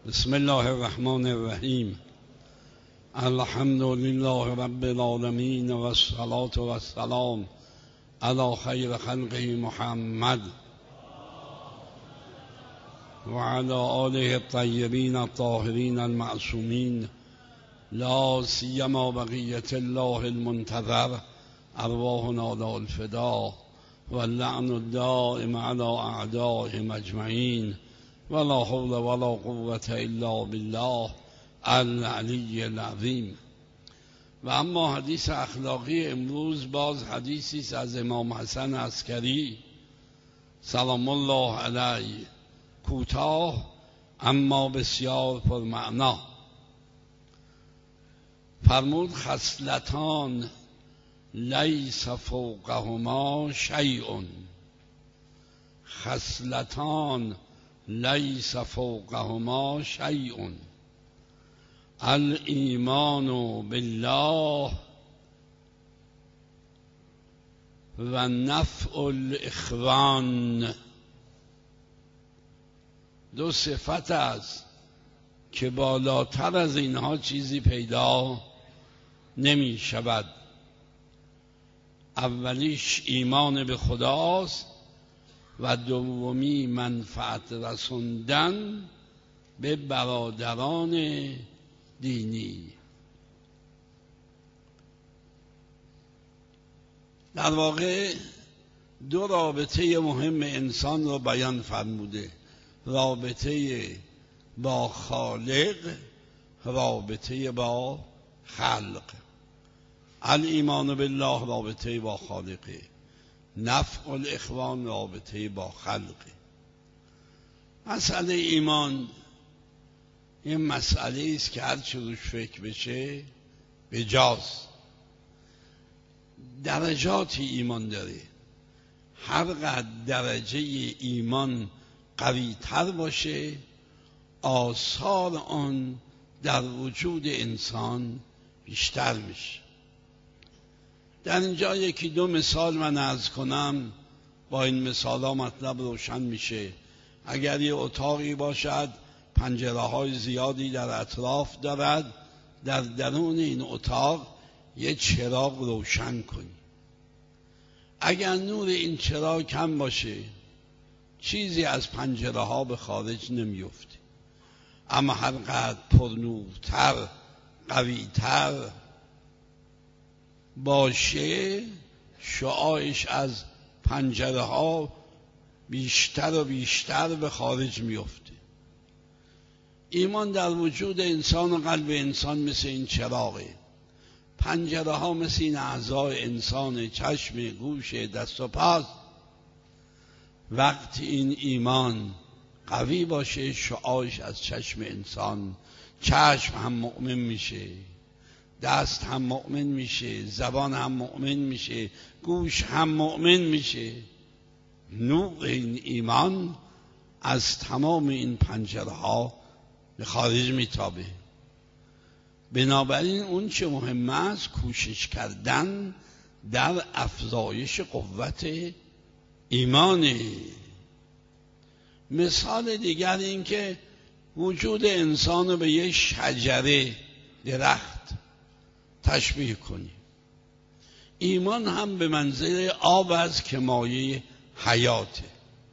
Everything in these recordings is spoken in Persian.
بسم الله الرحمن الرحیم. الحمد لله رب العالمین و الصلاة و السلام علی خیر خلقه محمد و علی آله الطیبین الطاهرین المعصومین، لا سیما بقیة الله المنتظر، ارواحنا لا الفدا و اللعن الدائم علی اعدائهم اجمعین، ولا حول ولا قوة الا بالله العلی العظیم. و اما حدیث اخلاقی امروز باز حدیثی است از امام حسن عسکری سلام الله علیه، کوتاه اما بسیار پرمعنا. فرمود خصلتان لیس فوقهما شیء، خصلتان لیس فوقهما شیء، الایمان بالله و نفع الاخوان. دو صفت است که بالاتر از اینها چیزی پیدا نمی شود. اولیش ایمان به خداست و دومی منفعت رسوندن به برادران دینی. در واقع دو رابطه مهم انسان را بیان فرموده: رابطه با خالق، رابطه با خلق. الایمان بالله رابطه با خالقه، نفع الاخوان رابطه با خلقه. مسئله ایمان این مسئله است که هر چه روش فکر بشه بجاست. درجاتی ایمان داره، هر قدر درجه ایمان قوی تر باشه آثار آن در وجود انسان بیشتر میشه. در اینجا یکی دو مثال من عرض کنم، با این مثال ها مطلب روشن میشه. اگر یه اتاقی باشد پنجره های زیادی در اطراف دارد، در درون این اتاق یه چراغ روشن کنی. اگر نور این چراغ کم باشه چیزی از پنجره ها به خارج نمیفته، اما هر قدر پرنورتر قویتر باشه شعاعش از پنجره ها بیشتر و بیشتر به خارج میفته. ایمان در وجود انسان و قلب انسان مثل این چراغه. پنجره ها مثل این اعضای انسان، چشم، گوش، دست و پاست. وقتی این ایمان قوی باشه شعاعش از چشم انسان، چشم هم مؤمن میشه، دست هم مؤمن میشه، زبان هم مؤمن میشه، گوش هم مؤمن میشه. نور این ایمان از تمام این پنجره ها به خارج میتابه. بنابراین اون چه مهم است کوشش کردن در افزایش قوت ایمانه. مثال دیگر این که وجود انسان رو به یک شجره، درخت تشبیه کنی. ایمان هم به منزله آب است که مایه حیاته.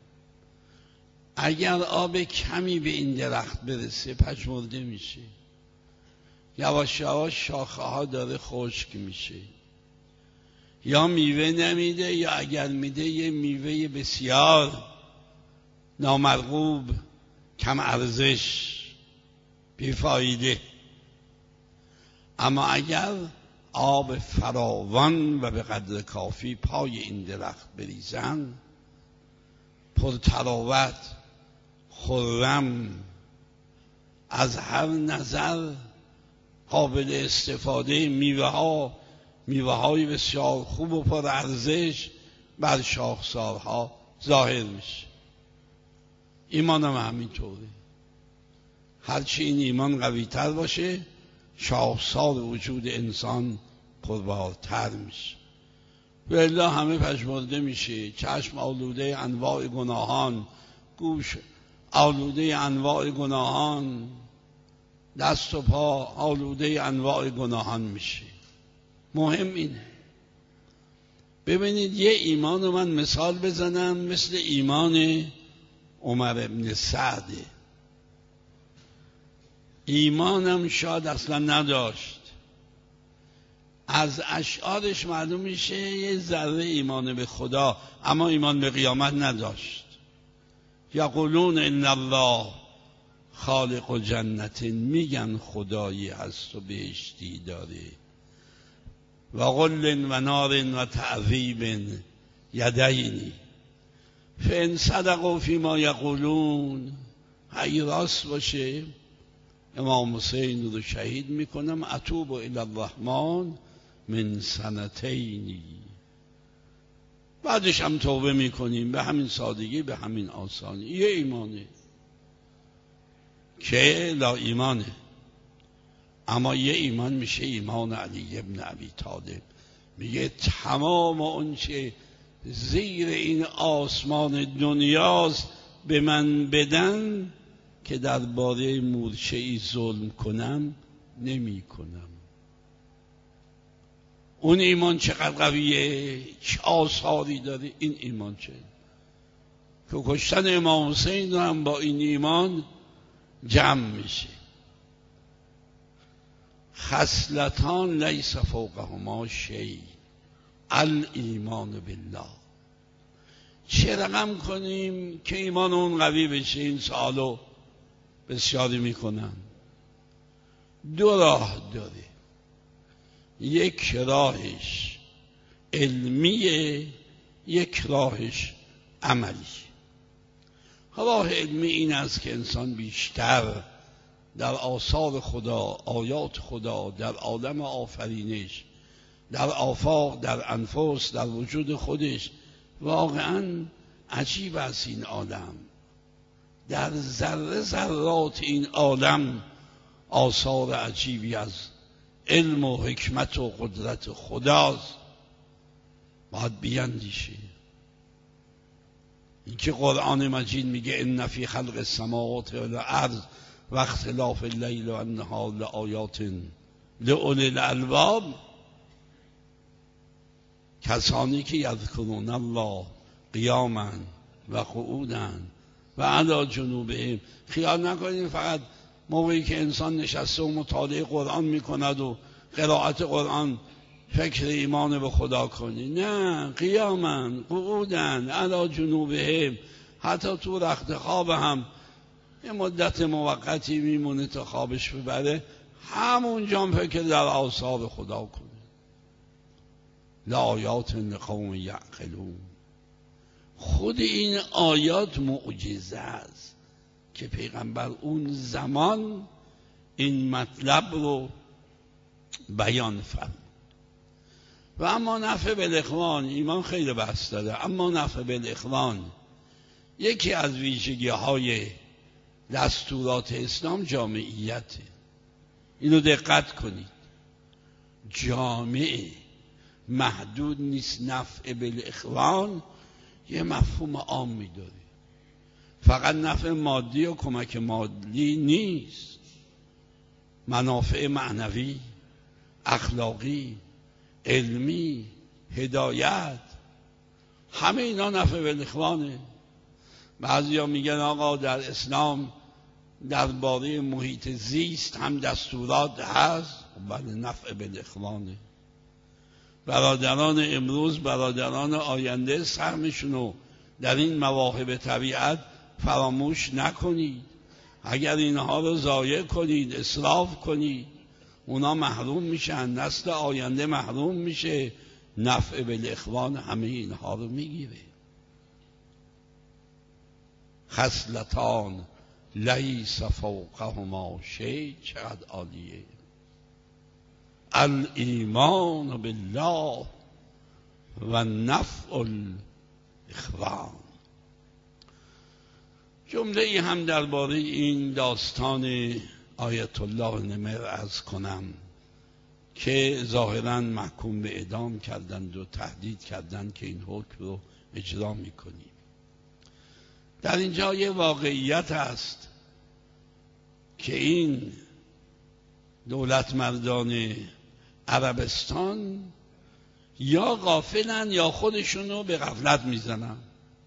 اگر آب کمی به این درخت برسه پژمرده میشه، یواش یواش شاخه ها داره خشک میشه، یا میوه نمیده، یا اگر میده یه میوه بسیار نامرغوب، کم ارزش، بیفایده. اما اگر آب فراوان و به قدر کافی پای این درخت بریزن، پرتراوت، خرم، از هر نظر قابل استفاده، میوه های بسیار خوب و پر ارزش بر شاخسارها ظاهر میشه. ایمان هم همینطوره. هرچی این ایمان قوی تر باشه شاخسار وجود انسان پربارتر میشه. و الا همه پژمرده میشه. چشم آلوده انواع گناهان، گوش آلوده انواع گناهان، دست و پا آلوده انواع گناهان میشه. مهم اینه. ببینید یه ایمان رو من مثال بزنم مثل ایمان عمر ابن سعده. ایمانم شاید اصلا نداشت، از اشعارش معلوم میشه یه ذره ایمان به خدا، اما ایمان به قیامت نداشت. یقولون ان الله خالق جنت، میگن خدایی هست و بهشتی داره، و غل و نار و تعذیب یدینی، فان صدقوا فیما یقولون، اگه راست باشه امام حسین رو شهید میکنم، اتوب الی الرحمن من سنتینی، بعدش هم توبه میکنیم. به همین سادگی، به همین آسانی. یه ایمانه که لا ایمانه، اما یه ایمان میشه ایمان علی ابن ابی طالب. میگه تمام اون چه زیر این آسمان دنیاست به من بدن که درباره مورچه‌ای ظلم کنم نمی کنم. اون ایمان چقدر قویه، چه آثاری داره این ایمان. چه که کشتن امام حسین هم با این ایمان جمع میشه. خصلتان لیس فوقهما شیء، الایمان بالله. چه رقم کنیم که ایمان اون قوی بشه؟ این سوالو بسیاری میکنن. دو راه داره، یک راهش علمیه، یک راهش عملی. راه علمی این است که انسان بیشتر در آثار خدا، آیات خدا، در عالم آفرینش، در آفاق، در انفس، در وجود خودش. واقعا عجیب است این عالم، در ذره ذرات این عالم آثار عجیبی از علم و حکمت و قدرت خداست. باید بیندیشه. این که قرآن مجید میگه ان فی خلق السماوات والارض و اختلاف اللیل و النهار لآیات لأولی الالباب، کسانی که یذکرون الله قیاما و قعودا و علی جنوبهم. خیال نکنید فقط موقعی که انسان نشسته و مطالعه قرآن میکند و قرائت قرآن فکر ایمان به خدا کنی. نه، قیاما قعودا علی جنوبهم، حتی تو رخت خواب هم یه مدت موقتی میمونه تا خوابش ببره، همونجا فکر در آثار خدا کنه. لآیات لقوم یعقلون. خود این آیات معجزه است که پیغمبر اون زمان این مطلب رو بیان فرمود. و اما نفع بالاخوان، ایمان خیلی بحث داره، اما نفع بالاخوان یکی از ویژگی های دستورات اسلام جامعیته. اینو دقت کنید، جامعه محدود نیست. نفع بالاخوان یه مفهوم عامی داره، فقط نفع مادی و کمک مالی نیست، منافع معنوی، اخلاقی، علمی، هدایت، همه اینا نفع بالاخوانه. بعضیا میگن آقا در اسلام درباره محیط زیست هم دستورات هست. بله، نفع بالاخوانه. برادران امروز، برادران آینده، سهمشونو در این مواهب طبیعت فراموش نکنید. اگر اینها رو ضایع کنید، اسراف کنید، اونا محروم میشن، نسل آینده محروم میشه. نفع بالاخوان همه اینها رو میگیره. خصلتان لیس فوقهما شیء، چقدر عالیه. الایمان بالله و نفع الاخوان. جمله ای هم درباره این داستان آیت الله نمر عرض کنم که ظاهرا محکوم به اعدام کردند و تهدید کردند که این حکم رو اجرا میکنیم. در اینجا یه واقعیت هست که این دولت مردان عربستان یا غافلن یا خودشونو به غفلت میزنن.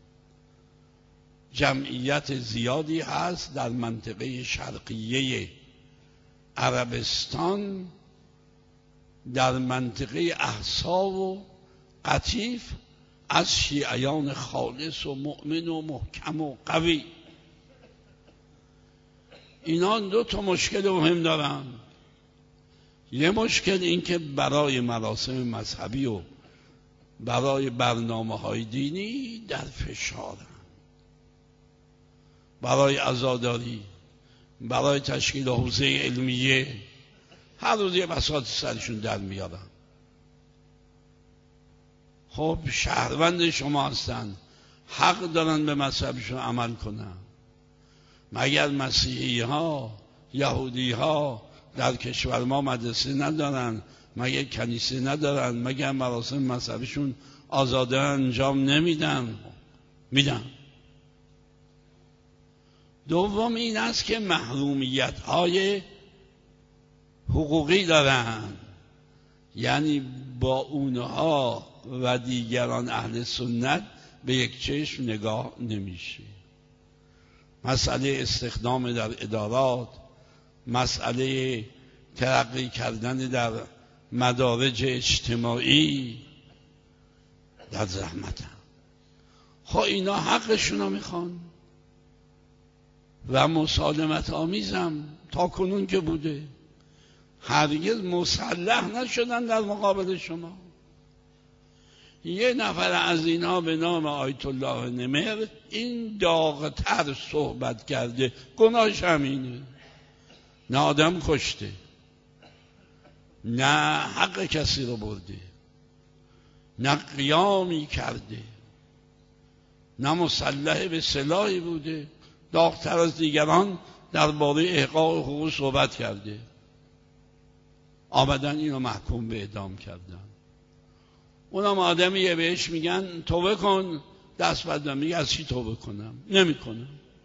جمعیت زیادی هست در منطقه شرقیه عربستان، در منطقه احسا و قطیف، از شیعیان خالص و مؤمن و محکم و قوی. اینا دو تا مشکل مهم دارن. یه مشکل این که برای مراسم مذهبی و برای برنامه‌های دینی در فشارن، برای عزاداری، برای تشکیل حوزه علمیه، هر روز یه بساط سرشون در میارن. خب شهروند شما هستن، حق دارن به مذهبشون عمل کنن. مگر مسیحی ها، یهودی ها در کشور ما مدرسه ندارن؟ مگر کنیسه ندارن؟ مگر مراسم مذهبشون آزادانه انجام نمیدن؟ میدن. دوم این است که محرومیت های حقوقی دارن، یعنی با اونها و دیگران اهل سنت به یک چشم نگاه نمیشه. مسئله استخدام در ادارات، مسئله ترقی کردن در مدارج اجتماعی در زحمت هم. خب اینا حقشونو میخوان و مسالمت آمیزم تا کنون که بوده، هرگز مسلح نشدن در مقابل شما. یه نفر از اینها به نام آیت الله نمر این داغ‌تر صحبت کرده، گناهش همینه. نه آدم کشته، نه حق کسی رو برده، نه قیامی کرده، نه مسلح به سلاحی بوده. داغ‌تر از دیگران درباره احقاق حقوق صحبت کرده. آمدن اینو محکوم به اعدام کردن. اونم آدمیه بهش میگن توبه کن، دست بدن، میگه از چی توبه کنم؟ نمیکنم.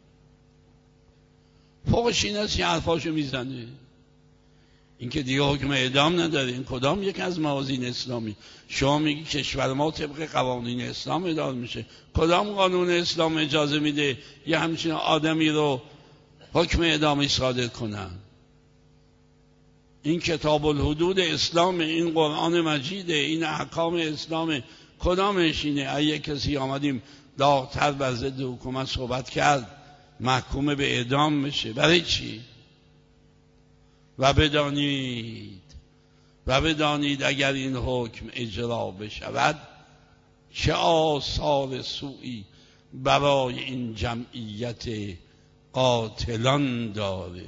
فوقش این است که حرفاشو میزنه. این که دیگه حکم اعدام نداره. این کدام یک از موازین اسلامی؟ شما میگی کشور ما طبق قوانین اسلام اداره میشه. کدام قانون اسلام اجازه میده یه همچین آدمی رو حکم اعدامی صادر کنن؟ این کتاب الحدود اسلام، این قرآن مجید، این احکام اسلام، کدامش اینه؟ اگه کسی آمدیم داغ‌تر بر ضد حکومت صحبت کرد محکوم به اعدام بشه؟ برای چی؟ و بدانید اگر این حکم اجرا بشود چه آثار سوئی برای این جمعیت قاتلان داره.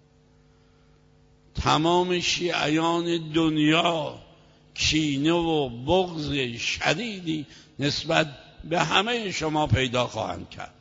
تمام شیعیان دنیا کینه و بغض شدیدی نسبت به همه شما پیدا خواهند کرد.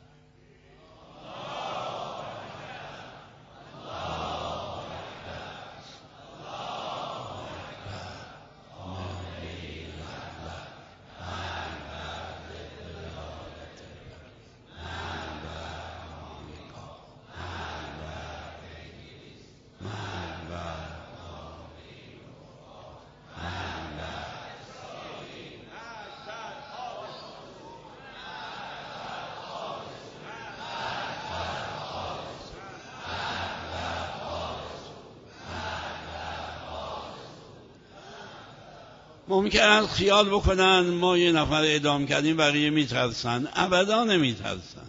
ممکنه خیال بکنن ما یه نفر اعدام کردیم بقیه میترسن. ابدا نمیترسن.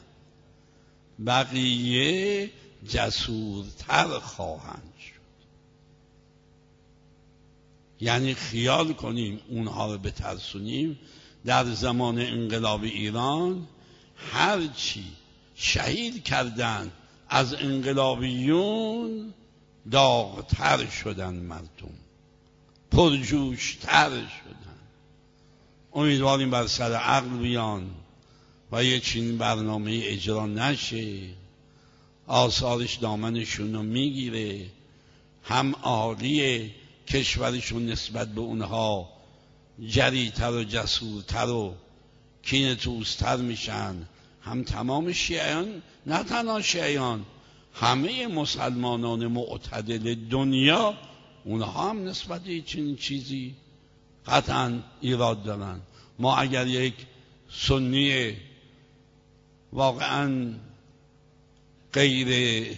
بقیه جسورتر خواهند شد. یعنی خیال کنیم اونها رو بترسونیم. در زمان انقلاب ایران هرچی شهید کردن از انقلابیون داغتر شدن، مردم پرجوشتر شدن. امیدواریم بر سر عقل بیان و یه چنین برنامه اجرا نشه. آثارش دامنشون رو میگیره. هم اهالی کشورشون نسبت به اونها جریتر و جسورتر و کینه توزتر میشن، هم تمام شیعیان، نه تنها شیعیان، همه مسلمانان معتدل دنیا اونها هم نسبت به چنین چیزی قطعا ایراد دارن. ما اگر یک سنی واقعا غیر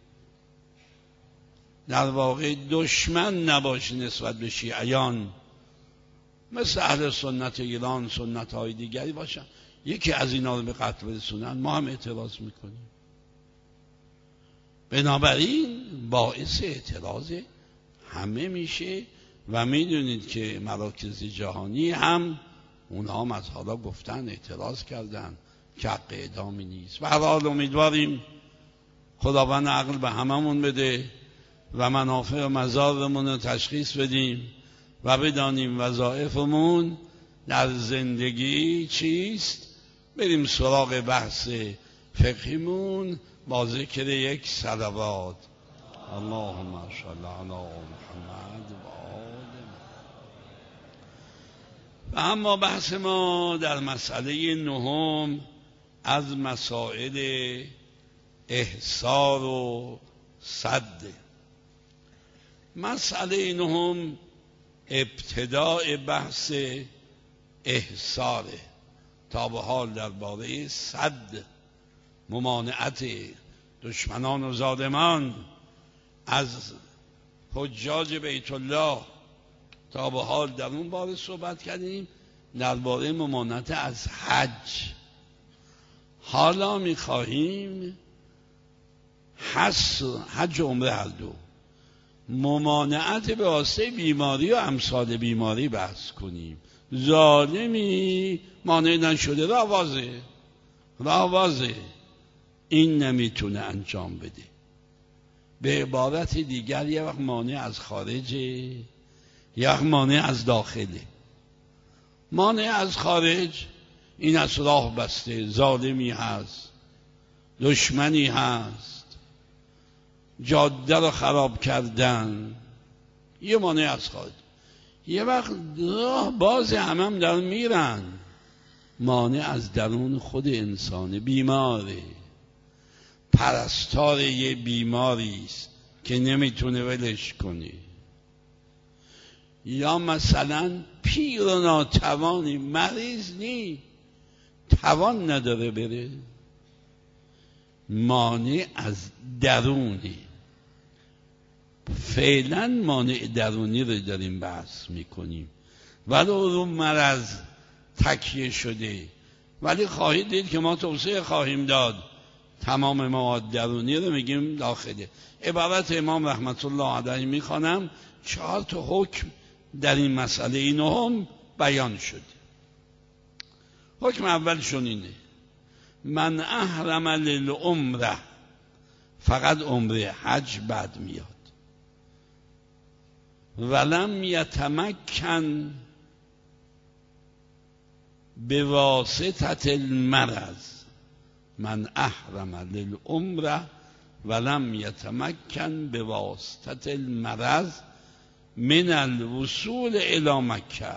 در واقع دشمن نباشه نسبت به شیعیان، مثل اهل سنت ایران سنت های دیگری باشن، یکی از اینا رو به قتل برسونن، ما هم اعتراض میکنیم. بنابراین باعث اعتراض همه میشه و میدونید که مراکز جهانی هم اونها هم از حالا گفتن اعتراض کردن که حق اعدامی نیست. به هر حال امیدواریم خداوند عقل به هممون بده و منافع و مضارمون رو تشخیص بدیم و بدانیم وظایفمون در زندگی چیست. بریم سراغ بحث فقهیمون با ذکر یک صلوات. اللهم صل علی محمد و آل. و اما بحث ما در مسئله نهم از مسائل احصار و صد. مسئله نهم ابتداء بحث احصاره. تا به حال درباره صد، ممانعت دشمنان و ظالمان از حجاج بیت الله، تا به حال در اون باره صحبت کردیم. درباره ممانعت از حج حالا میخواهیم حج و عمره هر دو، ممانعت به واسطه بیماری و امثال بیماری بحث کنیم. ظالمی مانع نشده راه واضحه این نمیتونه انجام بده. به عبارت دیگر یه وقت مانع از خارجه، یه وقت مانع از داخله. مانع از خارج این از راه بسته، ظالمی هست، دشمنی هست، جاده رو خراب کردن، یه مانع از خارج. یه وقت راه باز هم در میرن، مانع از درون خود انسان، بیماره، پرستار یه بیماری است که نمیتونه ولش کنه، یا مثلا پیر و ناتوانی، مریض نی، توان نداره بره، مانع از درونی. فعلا مانع درونی رو داریم بحث میکنیم، ولو رو مرض تکیه شده، ولی خواهید دید که ما توصیه خواهیم داد تمام مواد درونی رو میگیم داخله. عبارت امام رحمت الله علیه میخوانم، 4 حکم در این مسئله نهم بیان شده. حکم اولشون اینه: من احرم للعمره، فقط عمره، حج بعد میاد، ولم یتمکن بواسطه المرض. من احرم للعمره ولم یتمکن بواسطه المرض من الوصول الی مکه.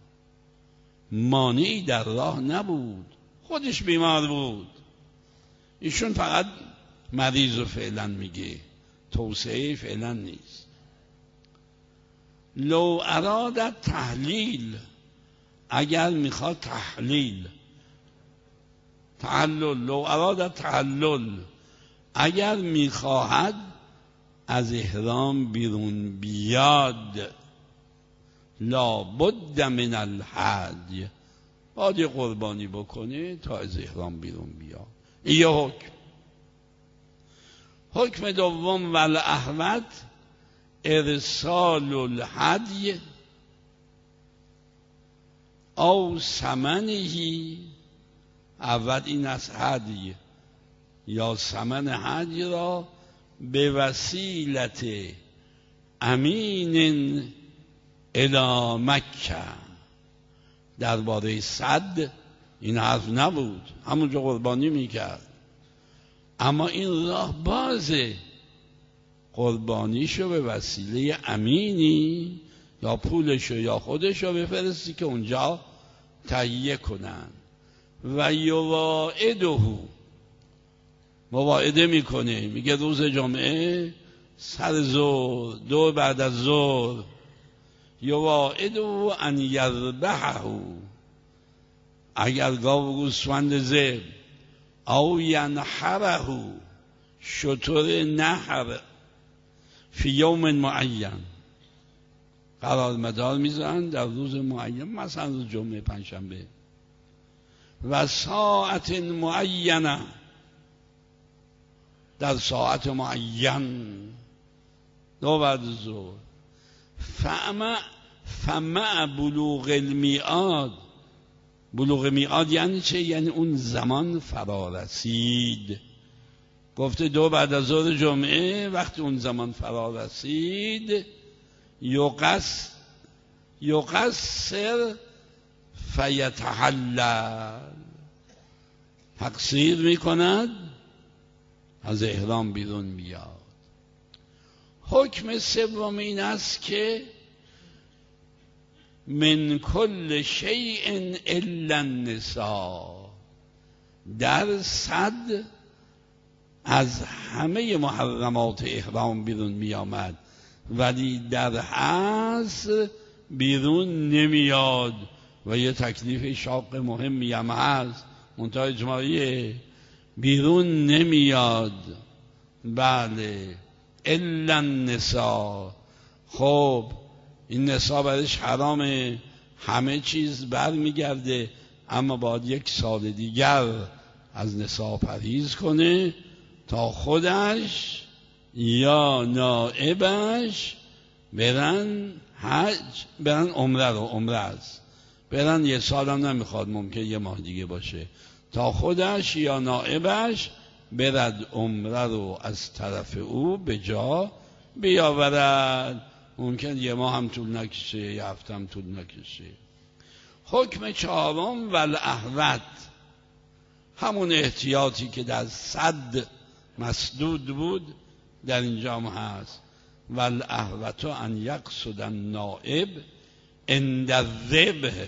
مانعی در راه نبود، خودش بیمار بود، ایشون فقط مریض رو فعلا میگه، توصیه فعلا نیست. لو اراد تحلیل، اگر میخواد تحلیل، تحلل، لو اراد تحلل، اگر میخواهد از احرام بیرون بیاد، لا بد من الحج، باید قربانی بکنه تا از احرام بیرون بیاد. این یه حکم. حکم دوم: والاحوط ارسال الهدی او ثمنه. اول این از هدی یا ثمن هدی را به وسیلت امین الی مکه. درباره صد این حرف نبود، همونجا قربانی میکرد، اما این راه بازه، قربانیشو به وسیله امینی، یا پولشو یا خودشو بفرستی که اونجا تهیه کنن. و یواعده، مواعده میکنه، میگه روز جمعه سر ظهر، دو بعد از ظهر، یواعده ان یذبحه، اگر گاو و گوسفند ذبح، او ینحره، شتر نحر، فی یوم معین، قرار مدار میذارن در روز معین، مثلا روز جمعه، پنجشنبه، و ساعت معینه، در ساعت معین، دو بعد ظهر، فمع بلوغ المیعاد. بلوغ میعاد یعنی چه؟ یعنی اون زمان فرا رسید. گفته دو بعد از ظهر جمعه، وقتی اون زمان فرا رسید، یقصر فیتحلل، تقصیر میکند، از احرام بیرون میاد. حکم سوم این است که من کل شیء الا النساء، در صد از همه محرمات احرام بیرون می آمد، ولی در حصر بیرون نمیاد. و یه تکلیف شاق مهمی هم هست، منتها اجماعیه، بیرون نمیاد. بله، الا النساء. خب این نساء برش حرامه، همه چیز برمیگرده، اما باید یک سال دیگر از نساء پرهیز کنه تا خودش یا نائبش برن حج، برن عمره است، برن یه سال هم نمیخواد، ممکن یه ماه دیگه باشه، تا خودش یا نائبش برد عمره رو از طرف او به جا بیاورد. ممکن یه ماه هم طول نکشه، یه هفته هم طول نکشه. حکم چهارم والاهوت، همون احتیاطی که در صد مسدود بود در اینجا هم هست. والاهوت ان یقصد النائب عند الذبح،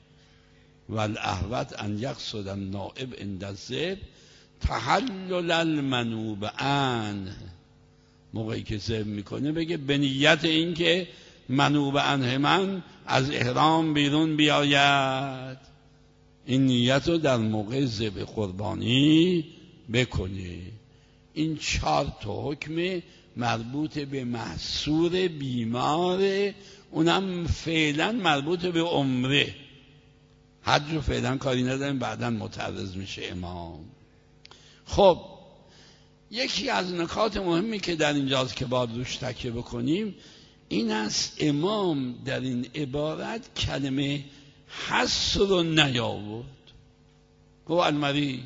والاهوت ان یقصد النائب عند الذبح تحلل المنوب عنه، موقعی که ذبح میکنه بگه به نیت این که منوب عنه من از احرام بیرون بیاید، این نیت رو در موقع ذبح قربانی بکنه. این 4 حکم مربوط به محصور بیمار، اونم فعلا مربوط به عمره، حج رو فعلا کاری نداریم، بعدا متعرض میشه امام. خب یکی از نکات مهمی که در اینجاست که باید روش تکیه بکنیم این است، امام در این عبارت کلمه حصر رو نیاورد. گفت المریض،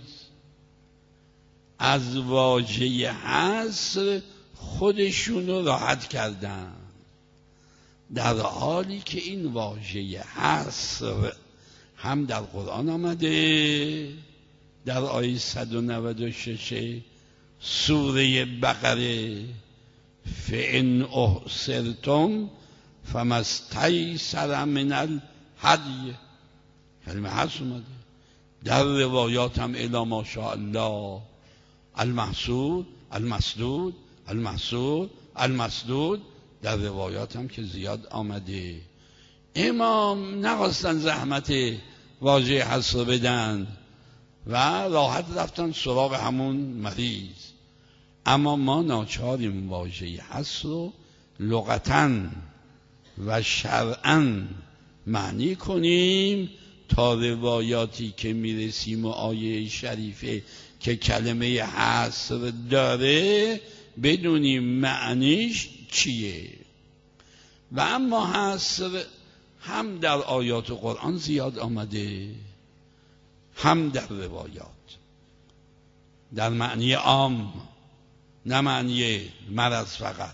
از واژه حصر خودشون رو راحت کردن، در حالی که این واژه حصر هم در قرآن آمده، در آیه 196 سوره بقره، فإن احصرتم فما استیسر من الهدی، کلمه حصر اومده. در روایات هم الی ما شاء الله، المحصور، المسدود، المحصور، المسدود، در روایات هم که زیاد آمده. امام نخواستن زحمت واژه حصر بدن و راحت رفتن سراغ همون مریض، اما ما ناچاریم واژه حصر رو لغتاً و شرعاً معنی کنیم تا روایاتی که میرسیم و آیه شریفه که کلمه حصر داره بدونیم معنیش چیه. و اما حصر هم در آیات قرآن زیاد آمده، هم در روایات، در معنی عام، نه معنی مرض فقط.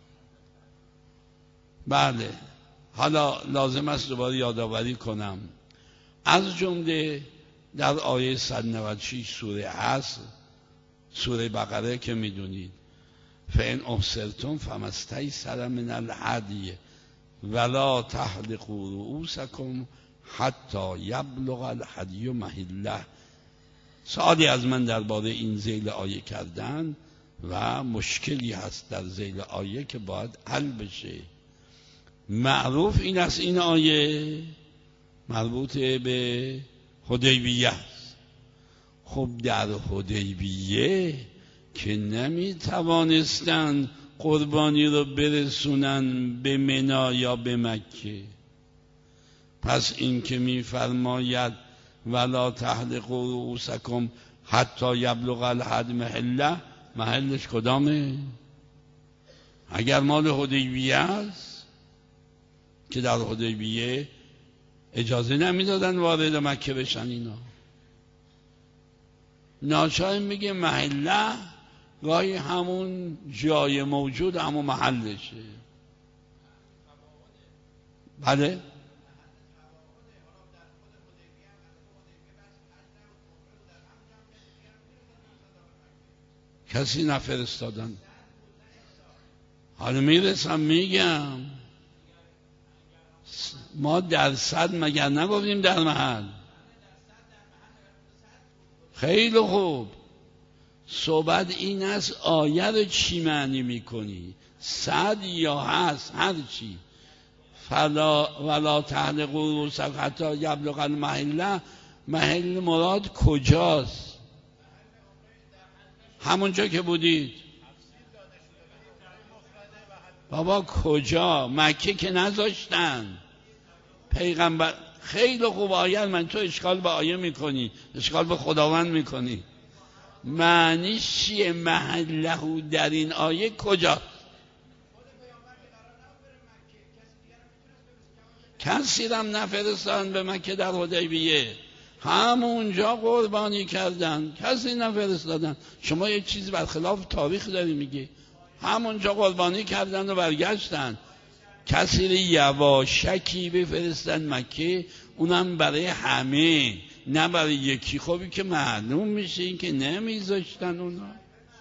بله، حالا لازم است دوباره یادآوری کنم، از جمله در آیه 196 سوره حصر، سوره بقره که میدونید، فإن احصرتم فما استیسر من الهدی ولا تحلقوا رؤوسکم حتی یبلغ الهدی محله. سوالی از من درباره این ذیل آیه کردن، و مشکلی هست در ذیل آیه که باید حل بشه. معروف این است این آیه مربوط به حدیبیه است. خب در حدیبیه که نمی توانستند قربانی رو برسونن به منا یا به مکه، پس این که می فرماید ولا تحلقوا رؤوسکم حتی یبلغ الهدی محله، محلش کدامه؟ اگر مال حدیبیه است که در حدیبیه اجازه نمیدادن وارد مکه بشن اینا. ناچار میگه محله گاهی همون جای موجود همون محلشه. بله کسی نفرستادن. حالا میرسم میگم ما درصد مگر نگفتیم در محل؟ خیلی خوب. صحبت این است آیه رو چی معنی میکنی؟ صد یا هست هر چی. ولا تحلقوا رؤوسکم حتی یبلغ المحله، محل مراد کجاست؟ همونجا که بودید. بابا کجا؟ مکه که نذاشتن پیغمبر. خیلی خوب آیه، من تو اشکال به آیه میکنی، اشکال به خداوند میکنی. معنیش چیه؟ محله در این آیه کجا؟ کسی هم نفرستان به مکه در حدیبیه، همونجا قربانی کردن، کسی نفرستادن. شما یه چیزی برخلاف تاریخ داری میگی. همونجا قربانی کردن و برگشتن. کسی رو یواشکی بفرستن مکه، اونم برای همه نه برای یکی. خوبی که معلوم میشه این که نمیذاشتن اونا.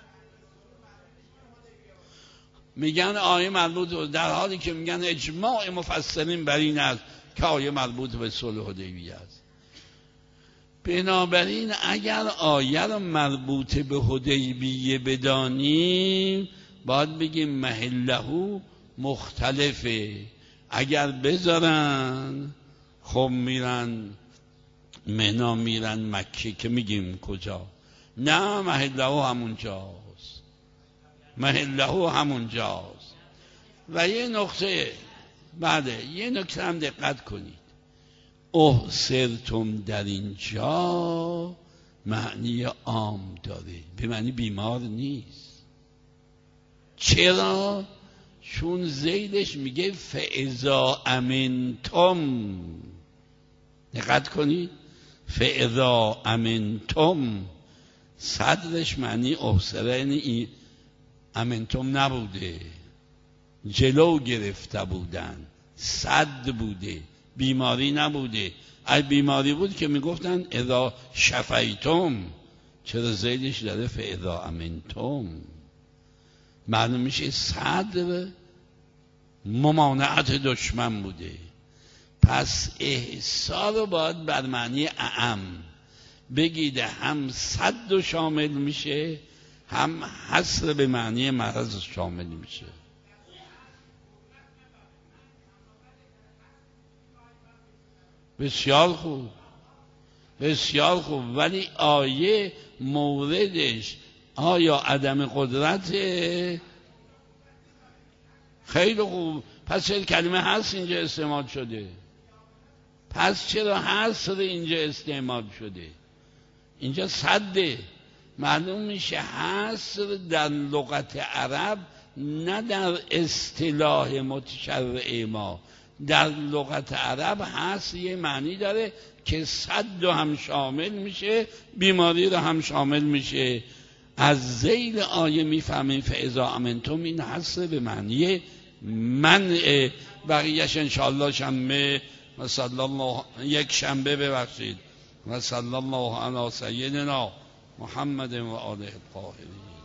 میگن آیه مربوط، در حالی که میگن اجماع مفسرین بر این است که آیه مربوط به صلح حدیبیه است. بنابراین اگر آیه رو مربوط به حدیبیه بدانیم باید بگیم محله مختلفه. اگر بذارن خب میرن منا، میرن مکه که میگیم کجا؟ نه، محله همونجاست، محله همونجاست. و یه نقطه یه نکته هم دقت کنید، احصرتم در اینجا معنی عام داره، به معنی بیمار نیست. چرا؟ چون ذیلش میگه فاذا امنتم. دقت کنید، فاذا امنتم صدرش معنی احصره، یعنی امنتم نبوده، جلو گرفته بودن، صد بوده، بیماری نبوده. اگه بیماری بود که میگفتن اذا شفیتم. چرا ذیلش داره فاذا امنتم؟ معلوم میشه صدر ممانعت دشمن بوده. پس احصار رو باید بر معنی اعم بگید، هم صد شامل میشه، هم حصر به معنی مرض شامل میشه. بسیار خوب، بسیار خوب. ولی آیه موردش آیا عدم قدرت؟ خیلی خوب. پس چرا کلمه هست اینجا استعمال شده؟ پس چرا حصر اینجا استعمال شده؟ اینجا صده. معلوم میشه حصر در لغت عرب، نه در اصطلاح متشرع ما. در لغت عرب حصر یه معنی داره که صد رو هم شامل میشه، بیماری رو هم شامل میشه. از ذیل آیه میفهمیم فاذا امنتم این حصر به معنی منع. بقیهش انشاءالله شنبه و صلی الله، یک شنبه ببخشید، و صلی الله علی سیدنا محمد و آله الطاهرین.